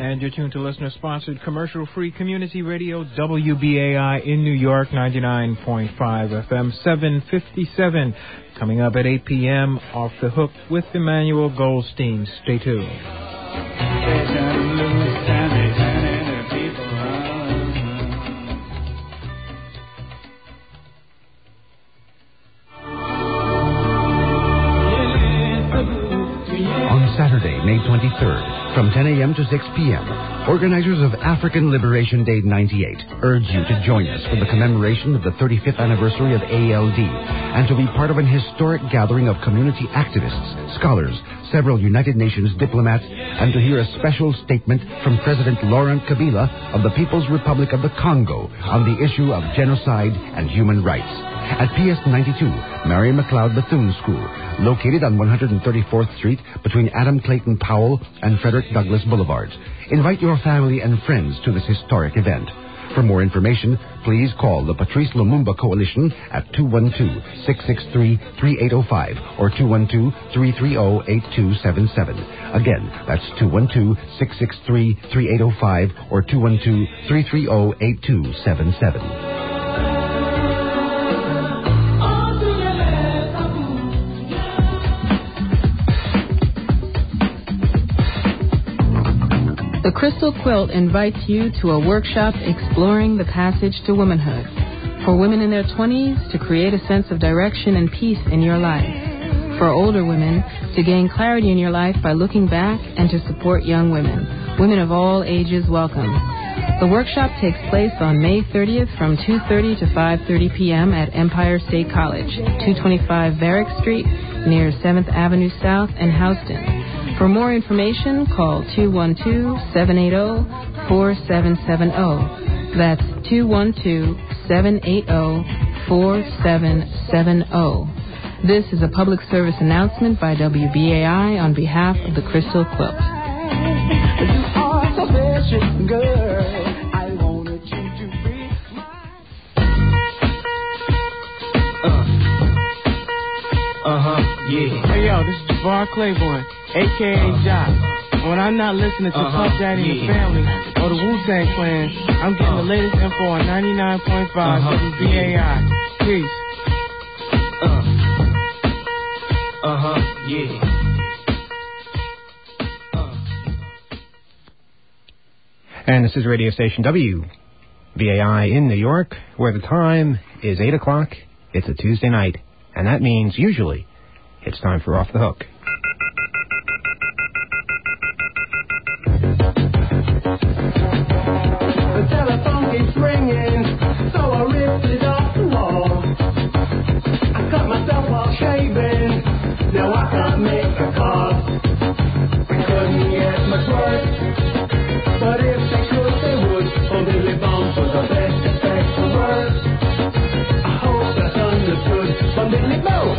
And you're tuned to listener-sponsored commercial-free community radio WBAI in New York, 99.5 FM, 757. Coming up at 8 p.m., Off the Hook with Emmanuel Goldstein. Stay tuned. On Saturday, May 23rd, from 10 a.m. to 6 p.m., organizers of African Liberation Day 98 urge you to join us for the commemoration of the 35th anniversary of ALD and to be part of an historic gathering of community activists, scholars, several United Nations diplomats, and to hear a special statement from President Laurent Kabila of the People's Republic of the Congo on the issue of genocide and human rights. At PS 92, Mary McLeod Bethune School, located on 134th Street between Adam Clayton Powell and Frederick Douglass Boulevards. Invite your family and friends to this historic event. For more information, please call the Patrice Lumumba Coalition at 212-663-3805 or 212-330-8277. Again, that's 212-663-3805 or 212-330-8277. The Crystal Quilt invites you to a workshop exploring the passage to womanhood. For women in their 20s to create a sense of direction and peace in your life. For older women to gain clarity in your life by looking back and to support young women. Women of all ages welcome. The workshop takes place on May 30th from 2:30 to 5:30 p.m. at Empire State College, 225 Varick Street, near 7th Avenue South in Houston. For more information, call 212-780-4770. That's 212-780-4770. This is a public service announcement by WBAI on behalf of the Crystal Quilt. You are so special, girl. I wanted you to be yeah. Hey, yo, this is Jabbar Claiborne, a.k.a. Jock. When I'm not listening to Puff Daddy and the Family or the Wu-Tang Clan, I'm getting the latest info on 99.5 WBAI. Peace. Yeah. And this is radio station WBAI in New York, where the time is 8 o'clock. It's a Tuesday night, and that means usually it's time for Off the Hook. The telephone keeps ringing, so I ripped it off the wall. I cut myself while shaving, now I can't make a call. We couldn't get much work, but if they could, they would. Oh, Billy Bump was the best effect for work. I hope that's understood from Billy Bump.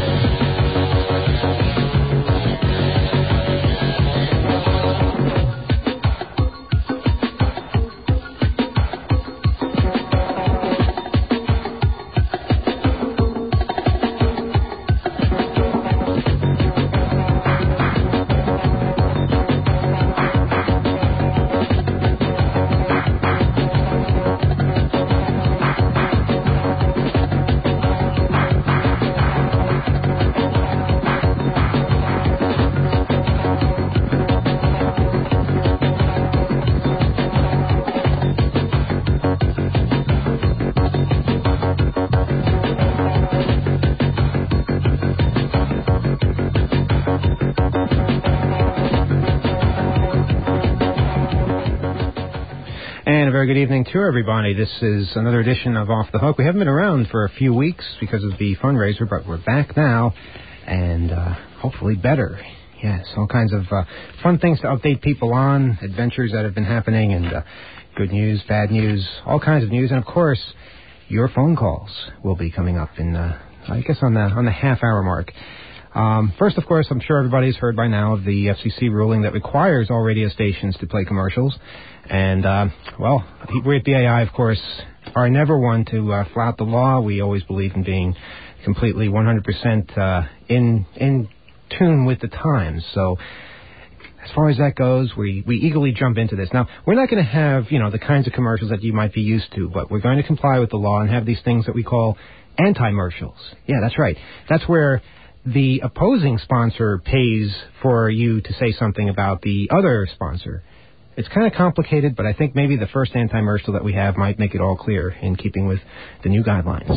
Very good evening to everybody. This is another edition of Off the Hook. We haven't been around for a few weeks because of the fundraiser, but we're back now, and hopefully better. Yes, all kinds of fun things to update people on, adventures that have been happening, and good news, bad news, all kinds of news, and of course, your phone calls will be coming up in, I guess, on the half-hour mark. First, of course, I'm sure everybody's heard by now of the FCC ruling that requires all radio stations to play commercials. And, well, we at BAI, of course, are never one to flout the law. We always believe in being completely 100% in tune with the times. So as far as that goes, we eagerly jump into this. Now, we're not going to have, the kinds of commercials that you might be used to, but we're going to comply with the law and have these things that we call anti-mercials. Yeah, that's right. That's where the opposing sponsor pays for you to say something about the other sponsor. It's kind of complicated, but I think maybe the first anti-mercial that we have might make it all clear in keeping with the new guidelines.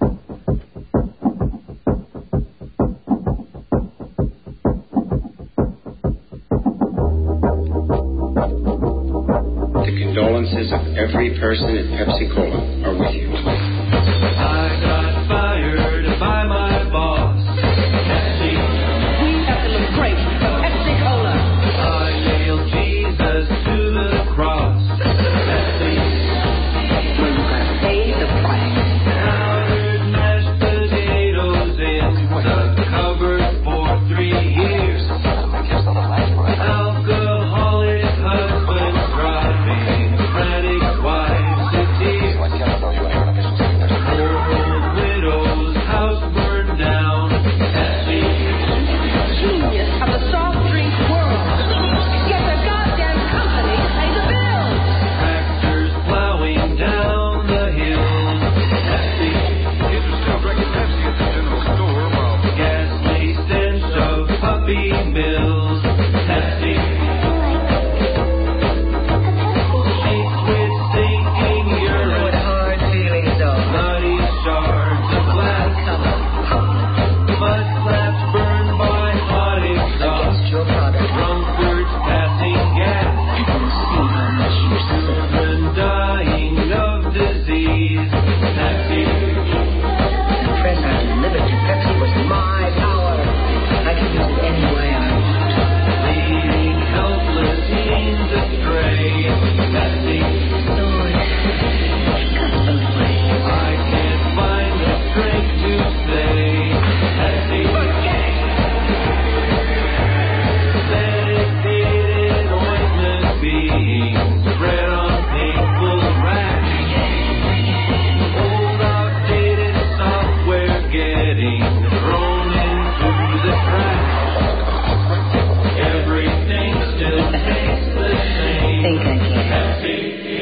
The condolences of every person at Pepsi Cola are with you. I got fired by my boss. Pepsi. We have to look great for Pepsi Cola. I nailed Jesus to the cross. Pepsi. Well, you gotta pay the price. Powdered mashed potatoes in the cupboard for 3 years. Alcoholic husbands driving frantic wives to tears. Old widow's house burned down. Pepsi. Genius of the soft drink world. Get the goddamn company to pay the bill. Tractors plowing down the hill. Pepsi. Kids are still drinking Pepsi at the general store while Ghastly stench of puppy mills. Pepsi. Sheets with sinking urine. Hard feelings, though. Bloody shards of glass. Mud flaps burned by hot exhaust. Your product. Drunkards passing gas. You can see how much you suffer. Children dying of disease. Pepsi. The press I delivered to Pepsi was my power. I can use it any way I want. Leading helpless teens astray. Pepsi. Lord, cut the way. I can't find the strength to say. Pepsi. Dedicated ointment being spread on painful racks. Old outdated software getting thrown into the trash. Everything still tastes the same. Think I can. Pepsi.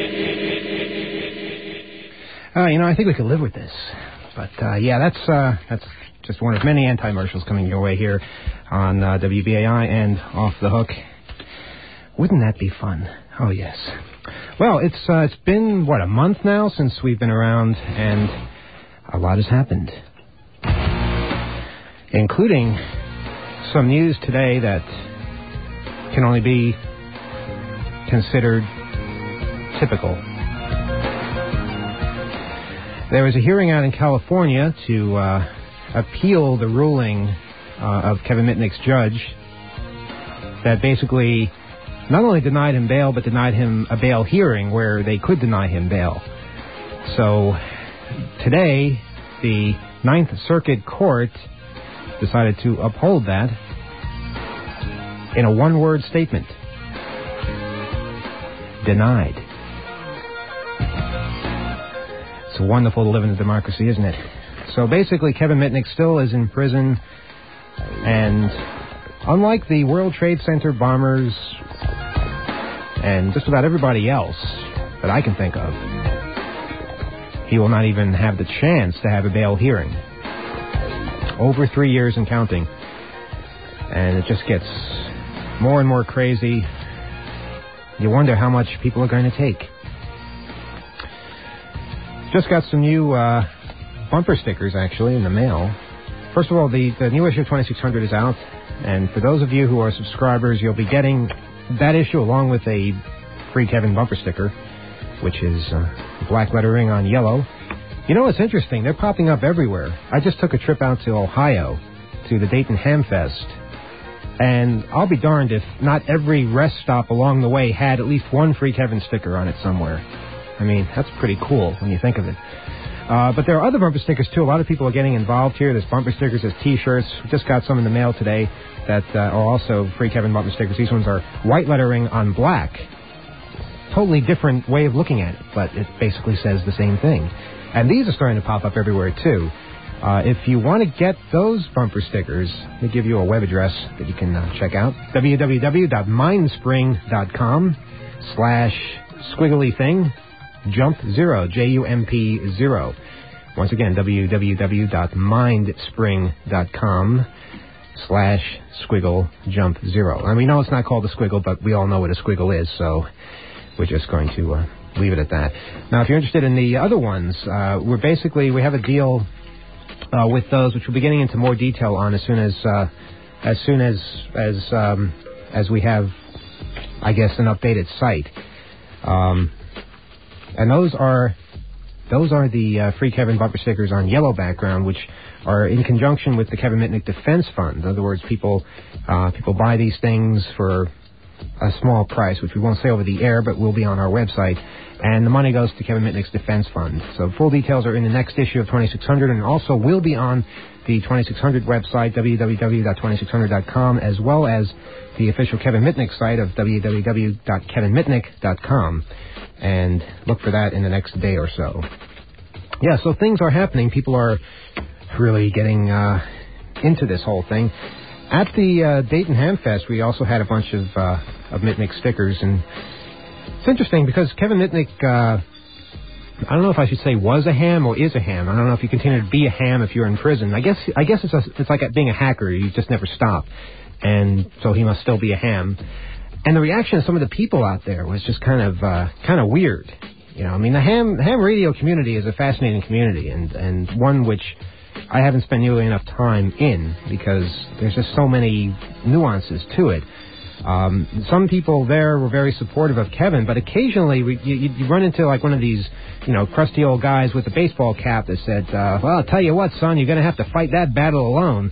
I think we could live with this. But, that's just one of many anti-mercials coming your way here on WBAI and Off the Hook. Wouldn't that be fun? Oh, yes. Well, it's been, a month now since we've been around, and a lot has happened. Including some news today that can only be considered typical. There was a hearing out in California to appeal the ruling of Kevin Mitnick's judge that basically not only denied him bail, but denied him a bail hearing where they could deny him bail. So today, the Ninth Circuit Court decided to uphold that in a one-word statement. Denied. It's wonderful to live in a democracy, isn't it? So basically, Kevin Mitnick still is in prison, and unlike the World Trade Center bombers and just about everybody else that I can think of, he will not even have the chance to have a bail hearing. Over 3 years and counting. And it just gets more and more crazy. You wonder how much people are going to take. Just got some new bumper stickers, actually, in the mail. First of all, the new issue of 2600 is out. And for those of you who are subscribers, you'll be getting that issue along with a free Kevin bumper sticker, which is black lettering on yellow. It's interesting. They're popping up everywhere. I just took a trip out to Ohio, to the Dayton Ham Fest. And I'll be darned if not every rest stop along the way had at least one free Kevin sticker on it somewhere. I mean, that's pretty cool when you think of it. But there are other bumper stickers, too. A lot of people are getting involved here. There's bumper stickers, there's T-shirts. We just got some in the mail today that are also free Kevin bumper stickers. These ones are white lettering on black. Totally different way of looking at it, but it basically says the same thing. And these are starting to pop up everywhere, too. If you want to get those bumper stickers, they give you a web address that you can check out, www.mindspring.com/squiggly-thing, jump 0, JUMP 0. Once again, www.mindspring.com/squiggle-jump 0. And we know it's not called a squiggle, but we all know what a squiggle is, so we're just going to leave it at that. Now, if you're interested in the other ones, we have a deal with those, which we'll be getting into more detail on as soon as we have, I guess, an updated site. And those are the free Kevin bumper stickers on yellow background, which are in conjunction with the Kevin Mitnick Defense Fund. In other words, people buy these things for a small price, which we won't say over the air, but will be on our website. And the money goes to Kevin Mitnick's Defense Fund. So full details are in the next issue of 2600, and also will be on the 2600 website, www.2600.com, as well as the official Kevin Mitnick site of www.kevinmitnick.com. And look for that in the next day or so. Yeah, so things are happening. People are really getting into this whole thing. At the Dayton Ham Fest, we also had a bunch of Mitnick stickers, and it's interesting because Kevin Mitnick, I don't know if I should say was a ham or is a ham. I don't know if you continue to be a ham if you're in prison. I guess it's like being a hacker. You just never stop, and so he must still be a ham. And the reaction of some of the people out there was just kind of weird. You know, I mean, the ham radio community is a fascinating community, and one which I haven't spent nearly enough time in because there's just so many nuances to it. Some people there were very supportive of Kevin, but occasionally you run into like one of these, crusty old guys with a baseball cap that said, well, I'll tell you what, son, you're going to have to fight that battle alone.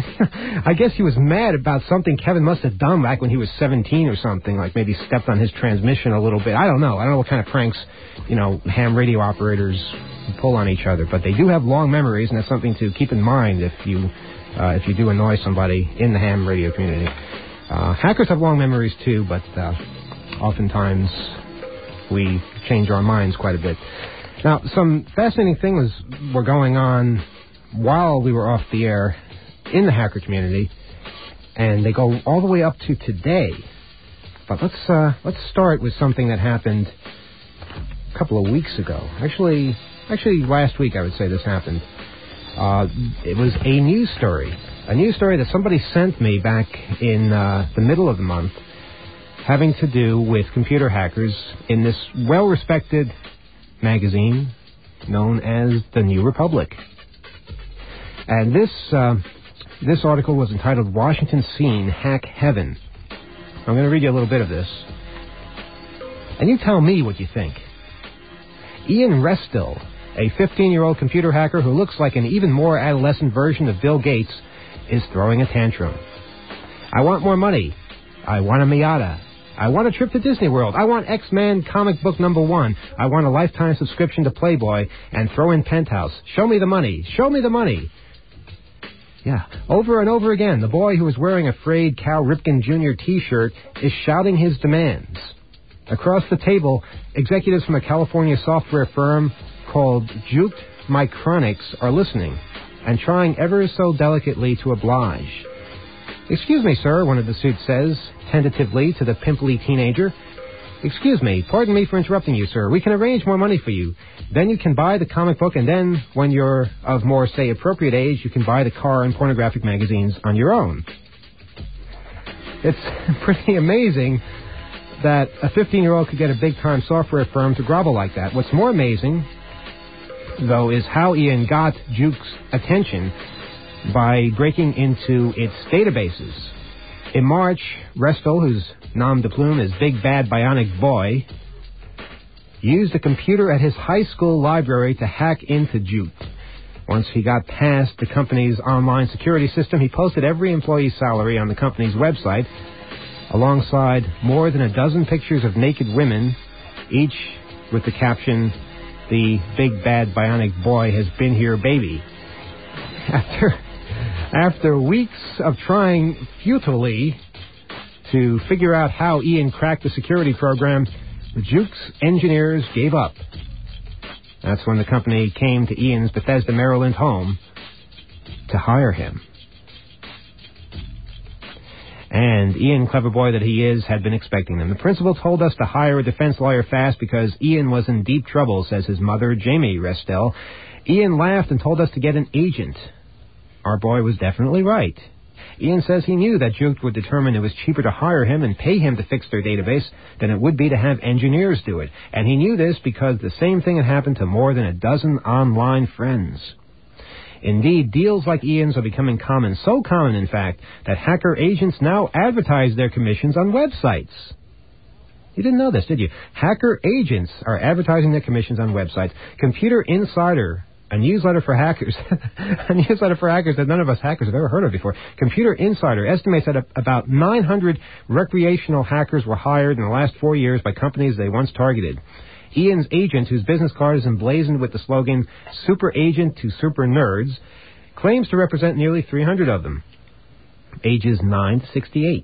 I guess he was mad about something Kevin must have done back when he was 17 or something, like maybe stepped on his transmission a little bit. I don't know what kind of pranks, ham radio operators pull on each other, but they do have long memories, and that's something to keep in mind if you do annoy somebody in the ham radio community. Hackers have long memories too, but oftentimes we change our minds quite a bit. Now, some fascinating things were going on while we were off the air in the hacker community, and they go all the way up to today. But let's start with something that happened a couple of weeks ago. Actually, last week I would say this happened. It was a news story that somebody sent me back in the middle of the month, having to do with computer hackers in this well-respected magazine known as The New Republic. And this article was entitled "Washington Scene Hack Heaven." I'm going to read you a little bit of this, and you tell me what you think. Ian Restill, a 15-year-old computer hacker who looks like an even more adolescent version of Bill Gates, is throwing a tantrum. I want more money. I want a Miata. I want a trip to Disney World. I want X-Men comic book #1. I want a lifetime subscription to Playboy and throw in Penthouse. Show me the money. Show me the money. Yeah, over and over again, the boy who is wearing a frayed Cal Ripken Jr. T-shirt is shouting his demands. Across the table, executives from a California software firm called Juked Micronics are listening and trying ever so delicately to oblige. Excuse me, sir, one of the suits says, tentatively to the pimply teenager. Excuse me, pardon me for interrupting you, sir. We can arrange more money for you. Then you can buy the comic book, and then, when you're of more, say, appropriate age, you can buy the car and pornographic magazines on your own. It's pretty amazing that a 15-year-old could get a big-time software firm to grovel like that. What's more amazing, though, is how Ian got Juke's attention by breaking into its databases. In March, Restill, whose nom de plume is Big Bad Bionic Boy, used a computer at his high school library to hack into Juke. Once he got past the company's online security system, he posted every employee's salary on the company's website, alongside more than a dozen pictures of naked women, each with the caption, "The Big Bad Bionic Boy has been here, baby." After weeks of trying futilely to figure out how Ian cracked the security program, Juke's engineers gave up. That's when the company came to Ian's Bethesda, Maryland home to hire him. And Ian, clever boy that he is, had been expecting them. The principal told us to hire a defense lawyer fast because Ian was in deep trouble, says his mother, Jamie Restel. Ian laughed and told us to get an agent. Our boy was definitely right. Ian says he knew that Juke would determine it was cheaper to hire him and pay him to fix their database than it would be to have engineers do it. And he knew this because the same thing had happened to more than a dozen online friends. Indeed, deals like Ian's are becoming common, so common, in fact, that hacker agents now advertise their commissions on websites. You didn't know this, did you? Hacker agents are advertising their commissions on websites. Computer Insider, a newsletter for hackers, a newsletter for hackers that none of us hackers have ever heard of before. Computer Insider estimates that about 900 recreational hackers were hired in the last 4 years by companies they once targeted. Ian's agent, whose business card is emblazoned with the slogan, Super Agent to Super Nerds, claims to represent nearly 300 of them, ages 9 to 68.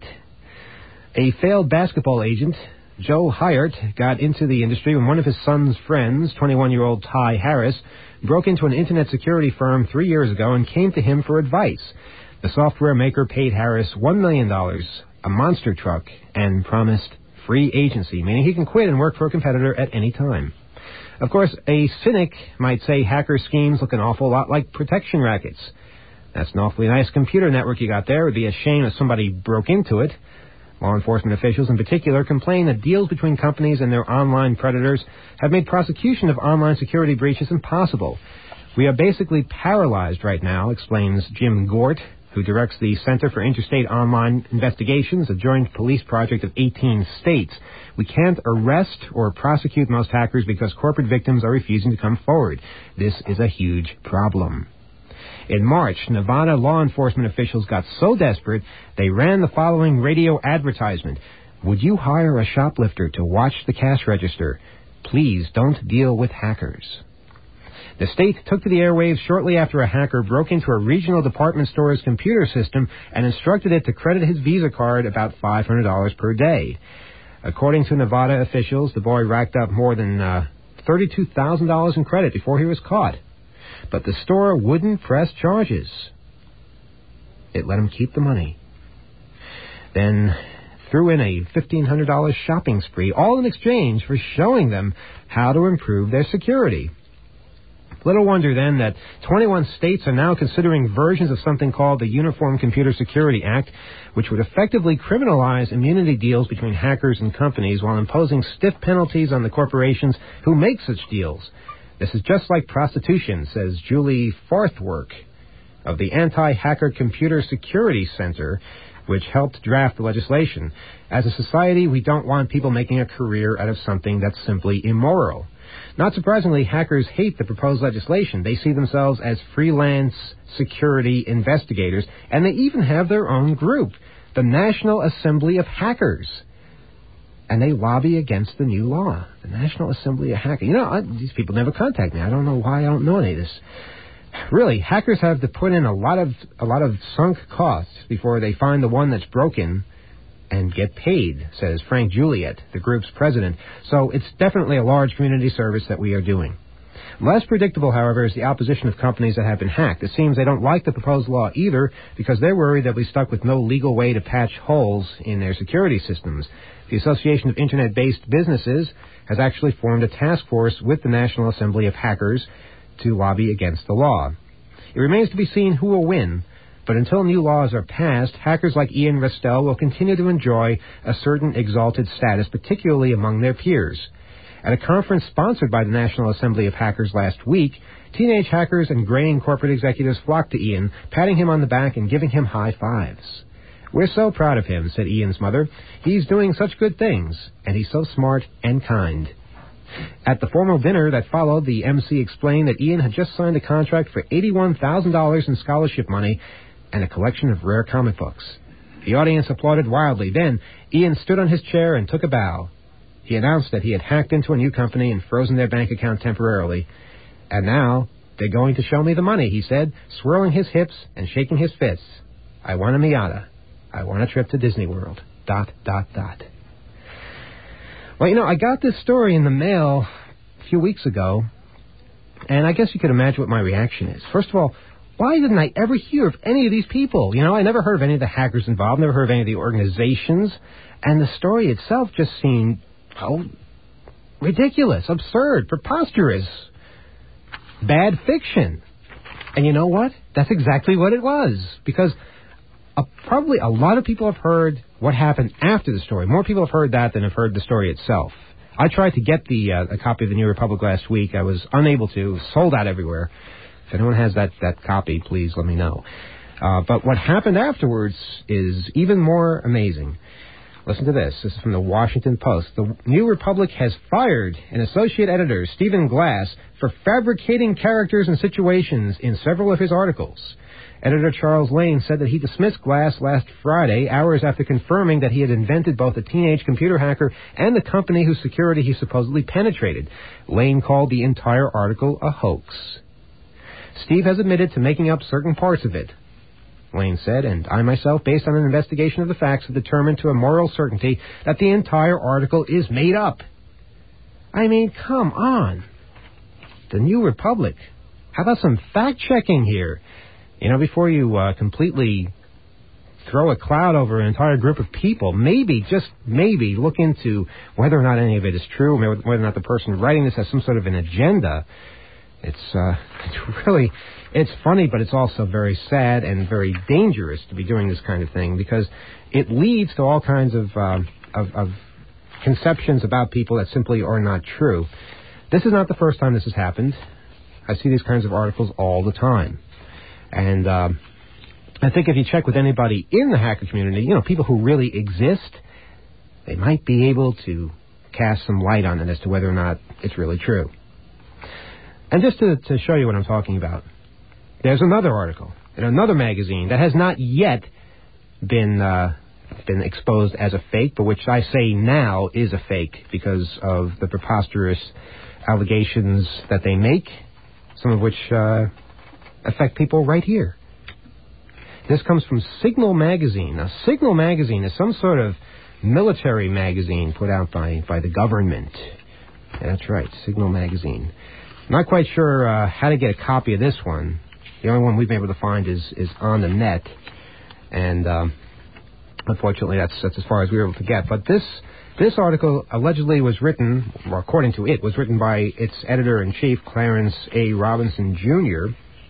A failed basketball agent, Joe Hyatt, got into the industry when one of his son's friends, 21-year-old Ty Harris, broke into an internet security firm 3 years ago and came to him for advice. The software maker paid Harris $1 million, a monster truck, and promised free agency, meaning he can quit and work for a competitor at any time. Of course, a cynic might say hacker schemes look an awful lot like protection rackets. That's an awfully nice computer network you got there. It would be a shame if somebody broke into it. Law enforcement officials in particular complain that deals between companies and their online predators have made prosecution of online security breaches impossible. We are basically paralyzed right now, explains Jim Gort, who directs the Center for Interstate Online Investigations, a joint police project of 18 states. We can't arrest or prosecute most hackers because corporate victims are refusing to come forward. This is a huge problem. In March, Nevada law enforcement officials got so desperate, they ran the following radio advertisement. Would you hire a shoplifter to watch the cash register? Please don't deal with hackers. The state took to the airwaves shortly after a hacker broke into a regional department store's computer system and instructed it to credit his Visa card about $500 per day. According to Nevada officials, the boy racked up more than $32,000 in credit before he was caught. But the store wouldn't press charges. It let him keep the money. Then threw in a $1,500 shopping spree, all in exchange for showing them how to improve their security. Little wonder, then, that 21 states are now considering versions of something called the Uniform Computer Security Act, which would effectively criminalize immunity deals between hackers and companies while imposing stiff penalties on the corporations who make such deals. This is just like prostitution, says Julie Farthwork of the Anti-Hacker Computer Security Center, which helped draft the legislation. As a society, we don't want people making a career out of something that's simply immoral. Not surprisingly, hackers hate the proposed legislation. They see themselves as freelance security investigators, and they even have their own group, the National Assembly of Hackers. And they lobby against the new law, the National Assembly of Hackers. You know, these people never contact me. I don't know why I don't know any of this. Really, hackers have to put in a lot of sunk costs before they find the one that's broken and get paid, says Frank Juliet, the group's president. So it's definitely a large community service that we are doing. Less predictable, however, is the opposition of companies that have been hacked. It seems they don't like the proposed law either because they're worried they'll be stuck with no legal way to patch holes in their security systems. The Association of Internet-Based Businesses has actually formed a task force with the National Assembly of Hackers to lobby against the law. It remains to be seen who will win, but until new laws are passed, hackers like Ian Restel will continue to enjoy a certain exalted status, particularly among their peers. At a conference sponsored by the National Assembly of Hackers last week, teenage hackers and graying corporate executives flocked to Ian, patting him on the back and giving him high fives. We're so proud of him, said Ian's mother. He's doing such good things, and he's so smart and kind. At the formal dinner that followed, the MC explained that Ian had just signed a contract for $81,000 in scholarship money and a collection of rare comic books. The audience applauded wildly. Then, Ian stood on his chair and took a bow. He announced that he had hacked into a new company and frozen their bank account temporarily. And now, they're going to show me the money, he said, swirling his hips and shaking his fists. I want a Miata. I want a trip to Disney World. ... Well, you know, I got this story in the mail a few weeks ago, and I guess you could imagine what my reaction is. First of all, Why didn't I ever hear of any of these people? You know, I never heard of any of the hackers involved, never heard of any of the organizations, and the story itself just seemed, ridiculous, absurd, preposterous, bad fiction. And you know what? That's exactly what it was, because probably a lot of people have heard what happened after the story. More people have heard that than have heard the story itself. I tried to get a copy of the New Republic last week. I was unable to. It was sold out everywhere. If anyone has that copy, please let me know. But what happened afterwards is even more amazing. Listen to this. This is from the Washington Post. The New Republic has fired an associate editor, Stephen Glass, for fabricating characters and situations in several of his articles. Editor Charles Lane said that he dismissed Glass last Friday, hours after confirming that he had invented both a teenage computer hacker and the company whose security he supposedly penetrated. Lane called the entire article a hoax. Steve has admitted to making up certain parts of it, Lane said, and I myself, based on an investigation of the facts, have determined to a moral certainty that the entire article is made up. I mean, come on. The New Republic. How about some fact-checking here? You know, before you completely throw a cloud over an entire group of people, maybe, just maybe, look into whether or not any of it is true, whether or not the person writing this has some sort of an agenda. It's funny, but it's also very sad and very dangerous to be doing this kind of thing, because it leads to all kinds of conceptions about people that simply are not true. This is not the first time this has happened. I see these kinds of articles all the time. And I think if you check with anybody in the hacker community, you know, people who really exist, they might be able to cast some light on it as to whether or not it's really true. And just to show you what I'm talking about, there's another article in another magazine that has not yet been exposed as a fake, but which I say now is a fake because of the preposterous allegations that they make, some of which affect people right here. This comes from Signal Magazine. Now, Signal Magazine is some sort of military magazine put out by the government. Yeah, that's right, Signal Magazine. Not quite sure how to get a copy of this one. The only one we've been able to find is on the net, and unfortunately that's as far as we were able to get. But this article allegedly was written, or according to it, was written by its editor-in-chief, Clarence A. Robinson, Jr.,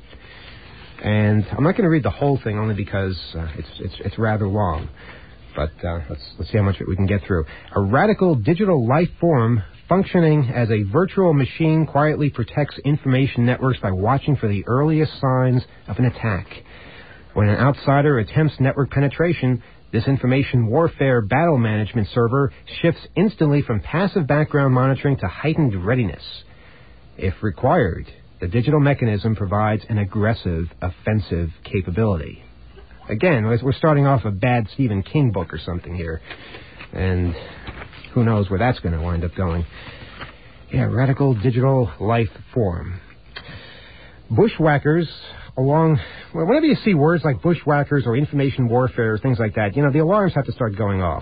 and I'm not going to read the whole thing only because it's rather long. But let's see how much we can get through. A radical digital life form functioning as a virtual machine quietly protects information networks by watching for the earliest signs of an attack. When an outsider attempts network penetration, this information warfare battle management server shifts instantly from passive background monitoring to heightened readiness. If required, the digital mechanism provides an aggressive, offensive capability. Again, we're starting off a bad Stephen King book or something here. And who knows where that's going to wind up going. Yeah, radical digital life form. Bushwhackers whenever you see words like bushwhackers or information warfare, things like that, you know, the alarms have to start going off.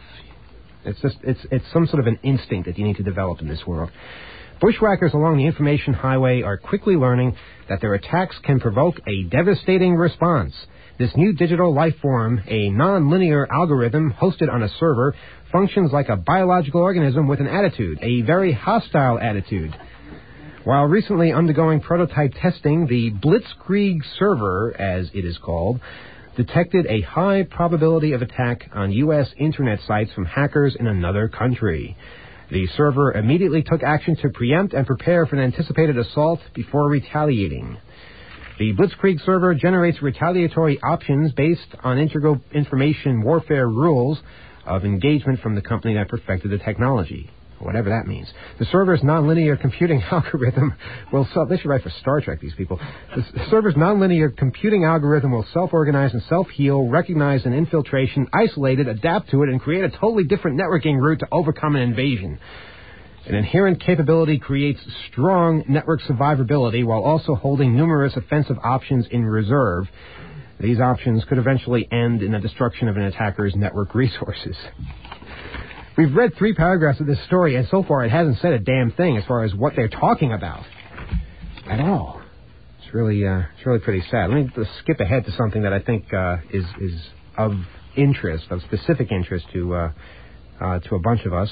It's some sort of an instinct that you need to develop in this world. Bushwhackers along the information highway are quickly learning that their attacks can provoke a devastating response. This new digital life form, a non-linear algorithm hosted on a server, functions like a biological organism with an attitude, a very hostile attitude. While recently undergoing prototype testing, the Blitzkrieg server, as it is called, detected a high probability of attack on U.S. internet sites from hackers in another country. The server immediately took action to preempt and prepare for an anticipated assault before retaliating. The Blitzkrieg server generates retaliatory options based on integral information warfare rules of engagement from the company that perfected the technology, whatever that means. The server's nonlinear computing algorithm will they should write for Star Trek, these people. The server's nonlinear computing algorithm will self-organize and self-heal, recognize an infiltration, isolate it, adapt to it, and create a totally different networking route to overcome an invasion. An inherent capability creates strong network survivability while also holding numerous offensive options in reserve. These options could eventually end in the destruction of an attacker's network resources. We've read 3 paragraphs of this story, and so far it hasn't said a damn thing as far as what they're talking about. At all. It's really pretty sad. Let me just skip ahead to something that I think is of interest, of specific interest to a bunch of us.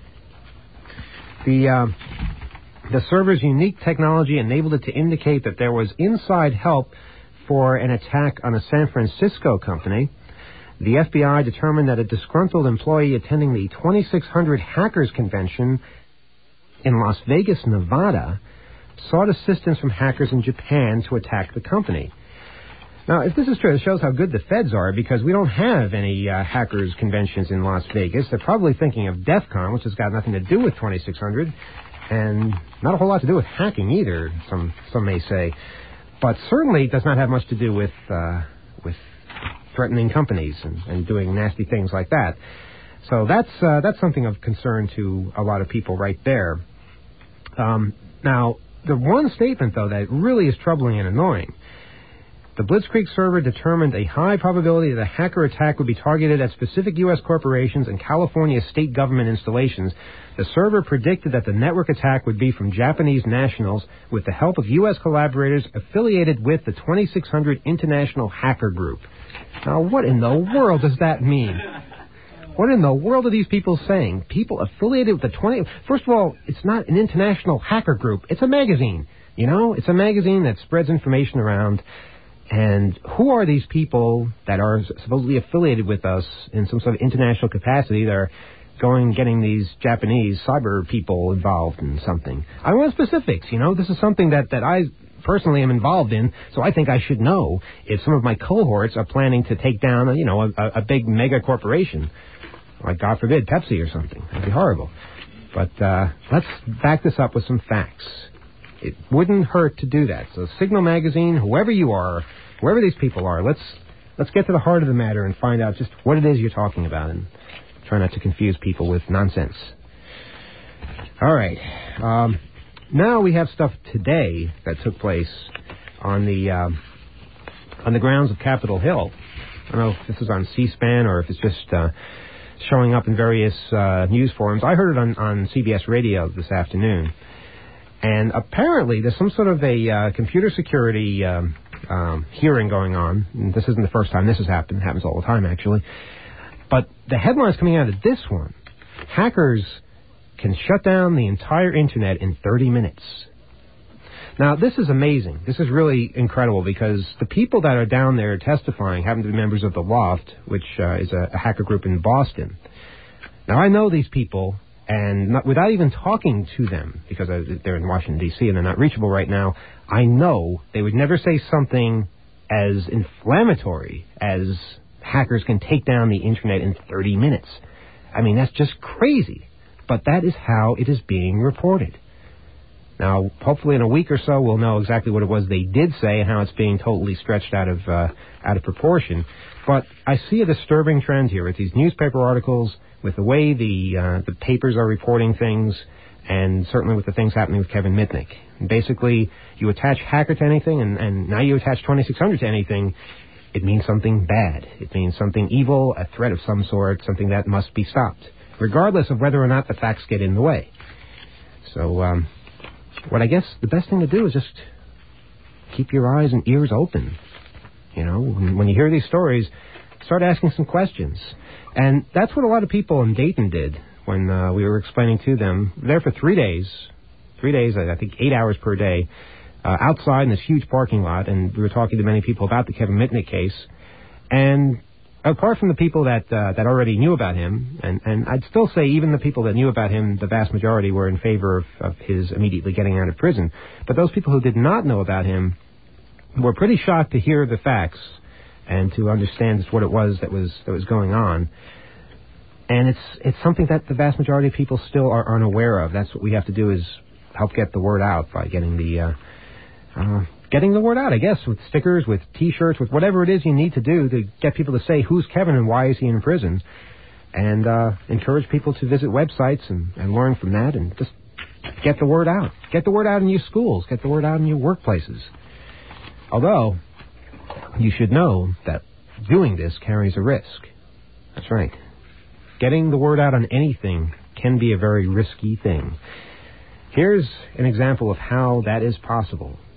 The server's unique technology enabled it to indicate that there was inside help for an attack on a San Francisco company. The FBI determined that a disgruntled employee attending the 2600 Hackers Convention in Las Vegas, Nevada, sought assistance from hackers in Japan to attack the company. Now, if this is true, it shows how good the feds are, because we don't have any hackers conventions in Las Vegas. They're probably thinking of DEF CON, which has got nothing to do with 2600, and not a whole lot to do with hacking either, some may say. But certainly does not have much to do with threatening companies and doing nasty things like that. So that's something of concern to a lot of people right there. Now, the one statement, though, that really is troubling and annoying: the Blitzkrieg server determined a high probability that a hacker attack would be targeted at specific U.S. corporations and California state government installations. The server predicted that the network attack would be from Japanese nationals with the help of U.S. collaborators affiliated with the 2600 International Hacker Group. Now, what in the world does that mean? What in the world are these people saying? People affiliated with the First of all, it's not an international hacker group. It's a magazine. You know, it's a magazine that spreads information around. And who are these people that are supposedly affiliated with us in some sort of international capacity that are getting these Japanese cyber people involved in something? I want specifics, you know. This is something that I personally am involved in, so I think I should know if some of my cohorts are planning to take down, a big mega corporation, like, God forbid, Pepsi or something. That'd be horrible. But let's back this up with some facts. It wouldn't hurt to do that. So Signal Magazine, whoever you are, whoever these people are, let's get to the heart of the matter and find out just what it is you're talking about, and try not to confuse people with nonsense. All right. Now we have stuff today that took place on the grounds of Capitol Hill. I don't know if this is on C-SPAN or if it's just showing up in various news forums. I heard it on CBS Radio this afternoon. And apparently there's some sort of a computer security hearing going on. And this isn't the first time this has happened. It happens all the time, actually. But the headlines coming out of this one: hackers can shut down the entire Internet in 30 minutes. Now, this is amazing. This is really incredible, because the people that are down there testifying happen to be members of the Loft, which is a hacker group in Boston. Now, I know these people, and without even talking to them, because they're in Washington, D.C., and they're not reachable right now, I know they would never say something as inflammatory as hackers can take down the Internet in 30 minutes. I mean, that's just crazy. But that is how it is being reported. Now, hopefully in a week or so, we'll know exactly what it was they did say and how it's being totally stretched out of proportion. But I see a disturbing trend here with these newspaper articles, with the way the papers are reporting things, and certainly with the things happening with Kevin Mitnick. Basically, you attach hacker to anything, and now you attach 2600 to anything, it means something bad. It means something evil, a threat of some sort, something that must be stopped, regardless of whether or not the facts get in the way. So, what I guess the best thing to do is just keep your eyes and ears open. You know, when you hear these stories, start asking some questions. And that's what a lot of people in Dayton did when we were explaining to them. There for 3 days, I think 8 hours per day, outside in this huge parking lot, and we were talking to many people about the Kevin Mitnick case. And apart from the people that already knew about him, and I'd still say even the people that knew about him, the vast majority were in favor of his immediately getting out of prison. But those people who did not know about him were pretty shocked to hear the facts and to understand just what it was that was going on. And it's something that the vast majority of people still are unaware of. That's what we have to do, is help get the word out by getting the word out, I guess, with stickers, with T-shirts, with whatever it is you need to do to get people to say who's Kevin and why is he in prison, and encourage people to visit websites and learn from that, and just get the word out. Get the word out in your schools. Get the word out in your workplaces. Although, you should know that doing this carries a risk. That's right. Getting the word out on anything can be a very risky thing. Here's an example of how that is possible.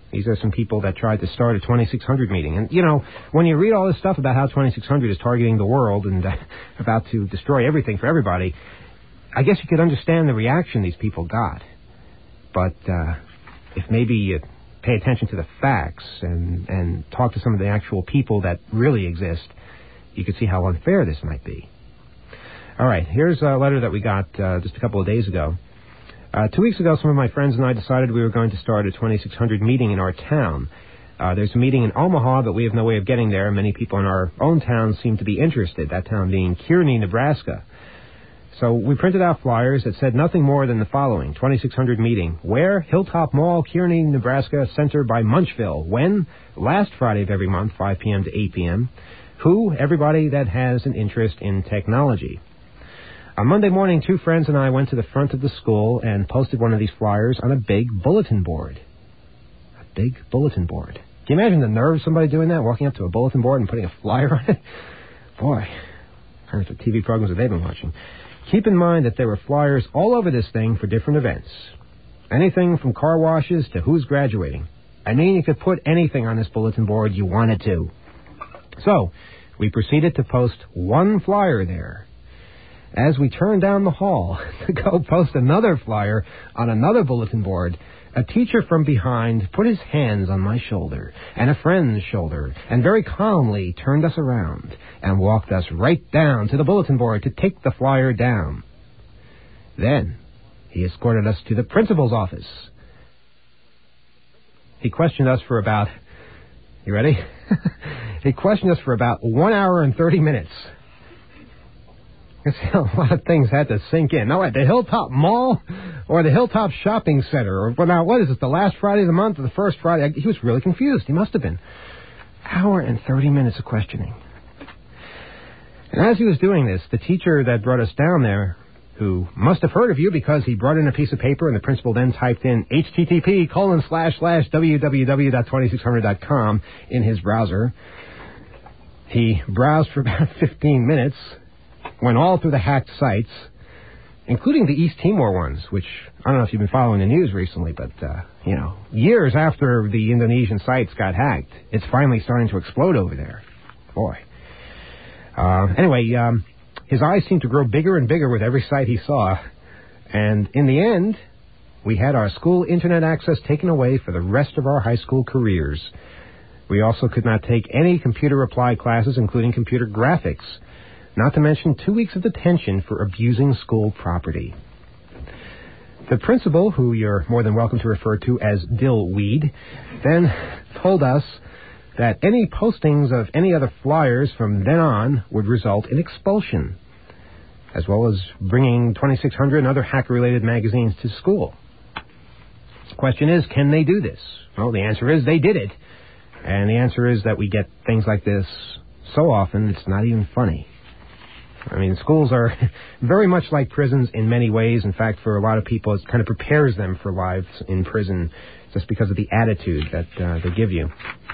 These are some people that tried to start a 2600 meeting. And, you know, when you read all this stuff about how 2600 is targeting the world and about to destroy everything for everybody, I guess you could understand the reaction these people got. But if maybe you pay attention to the facts and talk to some of the actual people that really exist, you could see how unfair this might be. All right, here's a letter that we got just a couple of days ago. 2 weeks ago, some of my friends and I decided we were going to start a 2600 meeting in our town. There's a meeting in Omaha, but we have no way of getting there. Many people in our own town seem to be interested, that town being Kearney, Nebraska. So we printed out flyers that said nothing more than the following: 2600 meeting. Where? Hilltop Mall, Kearney, Nebraska, Center by Munchville. When? Last Friday of every month, 5 p.m. to 8 p.m. Who? Everybody that has an interest in technology. On Monday morning, 2 friends and I went to the front of the school and posted one of these flyers on a big bulletin board. A big bulletin board. Can you imagine the nerve of somebody doing that, walking up to a bulletin board and putting a flyer on it? Boy, parents of TV programs that they've been watching. Keep in mind that there were flyers all over this thing for different events. Anything from car washes to who's graduating. I mean, you could put anything on this bulletin board you wanted to. So, we proceeded to post one flyer there. As we turned down the hall to go post another flyer on another bulletin board, a teacher from behind put his hands on my shoulder and a friend's shoulder and very calmly turned us around and walked us right down to the bulletin board to take the flyer down. Then he escorted us to the principal's office. He questioned us for about... You ready? He questioned us for about 1 hour and 30 minutes. A lot of things had to sink in. Now, at the Hilltop Mall or the Hilltop Shopping Center? Or, well, now, what is this, the last Friday of the month or the first Friday? He was really confused. He must have been. Hour and 30 minutes of questioning. And as he was doing this, the teacher that brought us down there, who must have heard of you because he brought in a piece of paper and the principal then typed in http://www.2600.com in his browser. He browsed for about 15 minutes, went all through the hacked sites, including the East Timor ones, which I don't know if you've been following the news recently, but, years after the Indonesian sites got hacked, it's finally starting to explode over there. Boy. Anyway, his eyes seemed to grow bigger and bigger with every site he saw, and in the end, we had our school internet access taken away for the rest of our high school careers. We also could not take any computer applied classes, including computer graphics. Not to mention 2 weeks of detention for abusing school property. The principal, who you're more than welcome to refer to as Dillweed, then told us that any postings of any other flyers from then on would result in expulsion, as well as bringing 2600 and other hacker-related magazines to school. The question is, can they do this? Well, the answer is they did it. And the answer is that we get things like this so often it's not even funny. I mean, schools are very much like prisons in many ways. In fact, for a lot of people, it kind of prepares them for lives in prison just because of the attitude that they give you.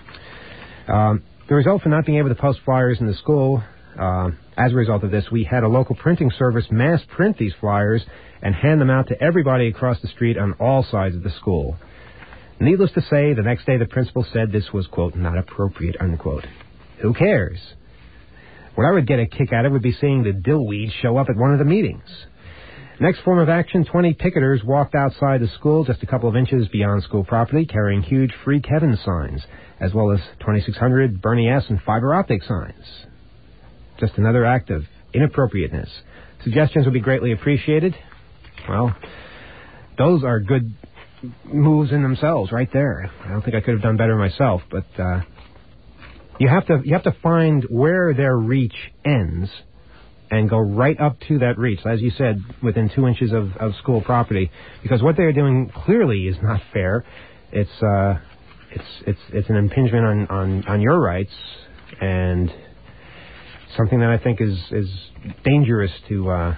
The result for not being able to post flyers in the school, as a result of this, we had a local printing service mass print these flyers and hand them out to everybody across the street on all sides of the school. Needless to say, the next day the principal said this was, quote, not appropriate, unquote. Who cares? What I would get a kick out of would be seeing the Dillweed show up at one of the meetings. Next form of action, 20 picketers walked outside the school just a couple of inches beyond school property carrying huge Free Kevin signs, as well as 2600, Bernie S. and fiber optic signs. Just another act of inappropriateness. Suggestions would be greatly appreciated. Well, those are good moves in themselves right there. I don't think I could have done better myself, but... You have to find where their reach ends and go right up to that reach, as you said, within 2 inches of school property, because what they're doing clearly is not fair. It's an impingement on your rights and something that I think is dangerous to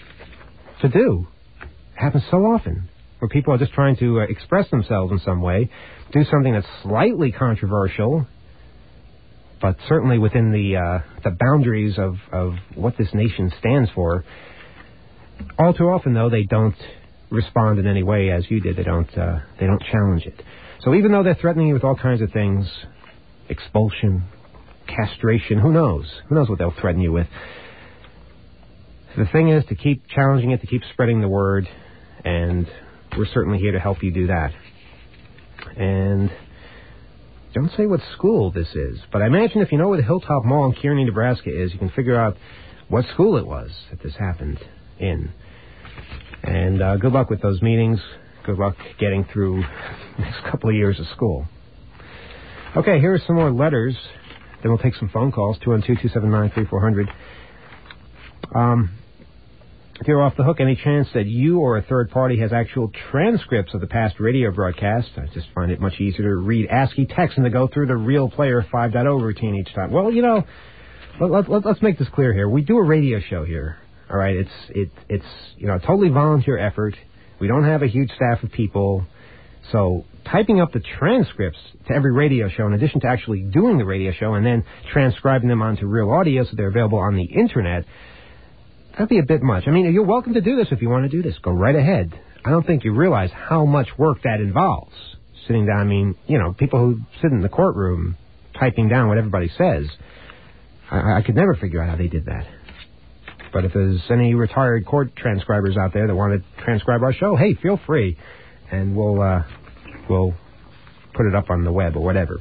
do. It happens so often where people are just trying to express themselves in some way, do something that's slightly controversial, but certainly within the boundaries of what this nation stands for. All too often, though, they don't respond in any way as you did. They don't challenge it. So even though they're threatening you with all kinds of things, expulsion, castration, who knows? Who knows what they'll threaten you with? The thing is to keep challenging it, to keep spreading the word, and we're certainly here to help you do that. And don't say what school this is, but I imagine if you know where the Hilltop Mall in Kearney, Nebraska is, you can figure out what school it was that this happened in. And good luck with those meetings. Good luck getting through the next couple of years of school. Okay, here are some more letters. Then we'll take some phone calls, 212-279-3400. If you're off the hook, any chance that you or a third party has actual transcripts of the past radio broadcast? I just find it much easier to read ASCII text than to go through the Real Player 5.0 routine each time. Well, you know, let's make this clear here. We do a radio show here. All right, it's you know, a totally volunteer effort. We don't have a huge staff of people. So typing up the transcripts to every radio show, in addition to actually doing the radio show and then transcribing them onto real audio so they're available on the Internet, that'd be a bit much. I mean, you're welcome to do this if you want to do this. Go right ahead. I don't think you realize how much work that involves. Sitting down, I mean, you know, people who sit in the courtroom typing down what everybody says. I could never figure out how they did that. But if there's any retired court transcribers out there that want to transcribe our show, hey, feel free. And we'll put it up on the web or whatever.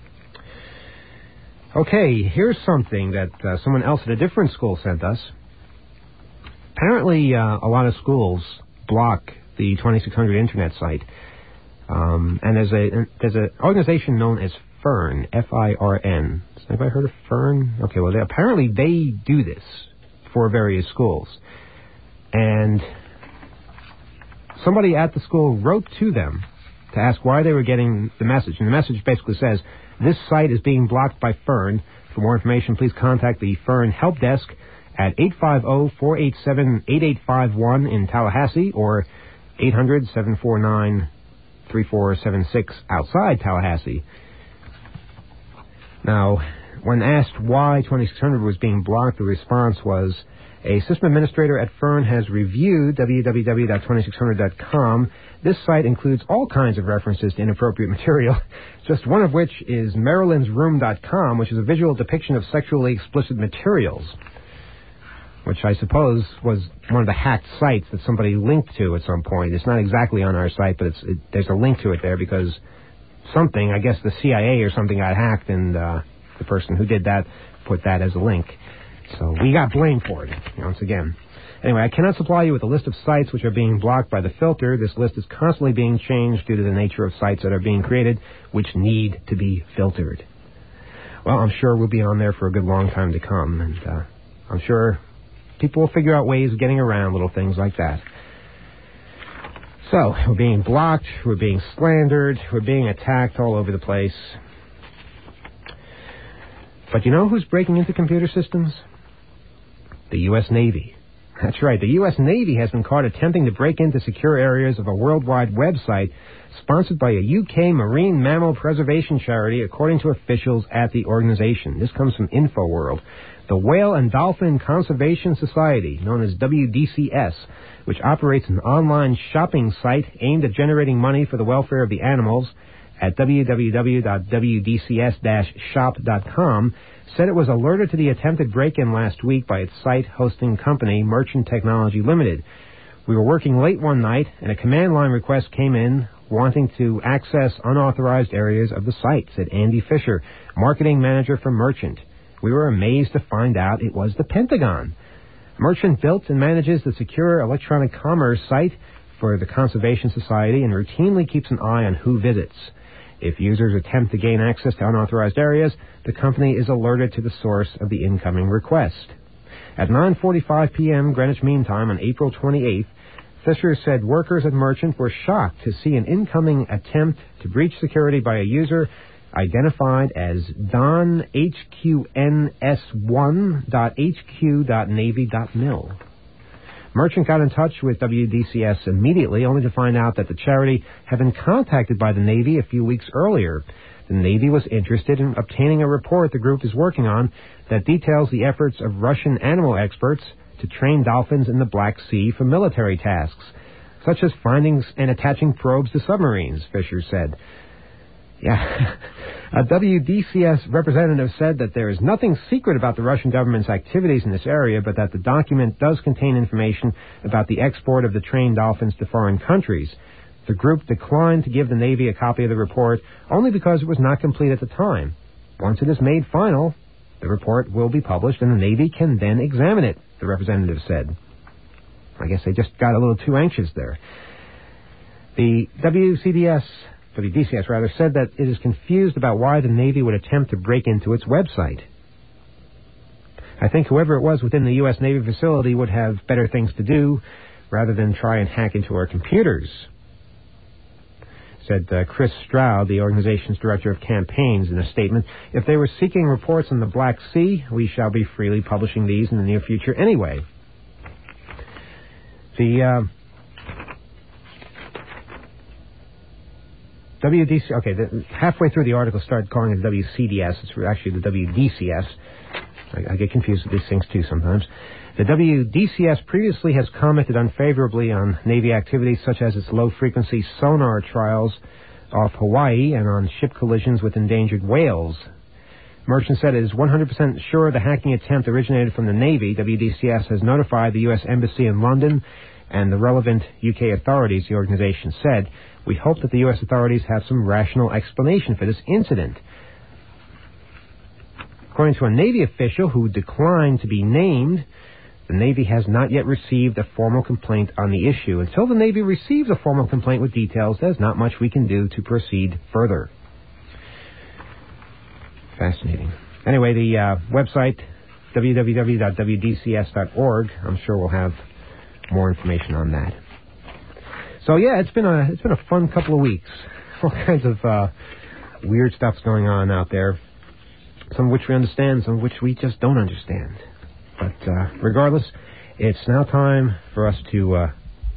Okay, here's something that someone else at a different school sent us. Apparently, a lot of schools block the 2600 Internet site. And there's an organization known as FIRN, F-I-R-N. Has anybody heard of FIRN? Okay, well, apparently they do this for various schools. And somebody at the school wrote to them to ask why they were getting the message. And the message basically says, this site is being blocked by FIRN. For more information, please contact the FIRN help desk at 850-487-8851 in Tallahassee or 800-749-3476 outside Tallahassee. Now, when asked why 2600 was being blocked, the response was, a system administrator at FIRN has reviewed www.2600.com. This site includes all kinds of references to inappropriate material, just one of which is marilynsroom.com, which is a visual depiction of sexually explicit materials, which I suppose was one of the hacked sites that somebody linked to at some point. It's not exactly on our site, but there's a link to it there because something, I guess the CIA or something got hacked, and the person who did that put that as a link. So we got blamed for it, once again. Anyway, I cannot supply you with a list of sites which are being blocked by the filter. This list is constantly being changed due to the nature of sites that are being created, which need to be filtered. Well, I'm sure we'll be on there for a good long time to come, and I'm sure people will figure out ways of getting around little things like that. So, we're being blocked, we're being slandered, we're being attacked all over the place. But you know who's breaking into computer systems? The U.S. Navy. That's right, the U.S. Navy has been caught attempting to break into secure areas of a worldwide website sponsored by a UK marine mammal preservation charity, according to officials at the organization. This comes from InfoWorld. The Whale and Dolphin Conservation Society, known as WDCS, which operates an online shopping site aimed at generating money for the welfare of the animals at www.wdcs-shop.com, said it was alerted to the attempted break-in last week by its site hosting company, Merchant Technology Limited. We were working late one night, and a command line request came in wanting to access unauthorized areas of the site, said Andy Fisher, marketing manager for Merchant. We were amazed to find out it was the Pentagon. Merchant built and manages the secure electronic commerce site for the Conservation Society and routinely keeps an eye on who visits. If users attempt to gain access to unauthorized areas, the company is alerted to the source of the incoming request. At 9:45 p.m. Greenwich Mean Time on April 28th, Fisher said workers at Merchant were shocked to see an incoming attempt to breach security by a user identified as donhqns1.hq.navy.mil. Merchant got in touch with WDCS immediately, only to find out that the charity had been contacted by the Navy a few weeks earlier. The Navy was interested in obtaining a report the group is working on that details the efforts of Russian animal experts to train dolphins in the Black Sea for military tasks, such as finding and attaching probes to submarines, Fisher said. Yeah. A WDCS representative said that there is nothing secret about the Russian government's activities in this area, but that the document does contain information about the export of the trained dolphins to foreign countries. The group declined to give the Navy a copy of the report only because it was not complete at the time. Once it is made final, the report will be published and the Navy can then examine it, the representative said. I guess they just got a little too anxious there. The WDCS said that it is confused about why the Navy would attempt to break into its website. I think whoever it was within the U.S. Navy facility would have better things to do rather than try and hack into our computers, said Chris Stroud, the organization's director of campaigns, in a statement. If they were seeking reports on the Black Sea, we shall be freely publishing these in the near future anyway. The halfway through the article started calling it WCDS. It's actually the WDCS. I get confused with these things too sometimes. The WDCS previously has commented unfavorably on Navy activities such as its low-frequency sonar trials off Hawaii and on ship collisions with endangered whales. Merchant said it is 100% sure the hacking attempt originated from the Navy. WDCS has notified the U.S. Embassy in London and the relevant UK authorities, the organization said. We hope that the U.S. authorities have some rational explanation for this incident. According to a Navy official who declined to be named, the Navy has not yet received a formal complaint on the issue. Until the Navy receives a formal complaint with details, there's not much we can do to proceed further. Fascinating. Anyway, the website, www.wdcs.org, I'm sure we'll have more information on that. So yeah, it's been a fun couple of weeks. All kinds of weird stuff's going on out there. Some of which we understand, some of which we just don't understand. But regardless, it's now time for us to